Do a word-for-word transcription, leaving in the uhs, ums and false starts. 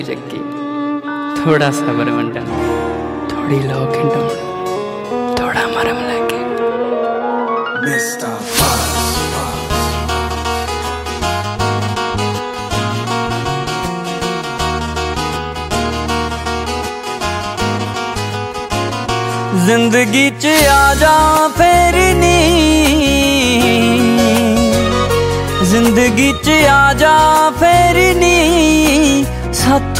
जग्गी थोड़ा सबर मंडन, थोड़ी लोग थोड़ा मरम लगे। जिंदगी च आजा फेर नी, जिंदगी च आजा फेर नी, साथ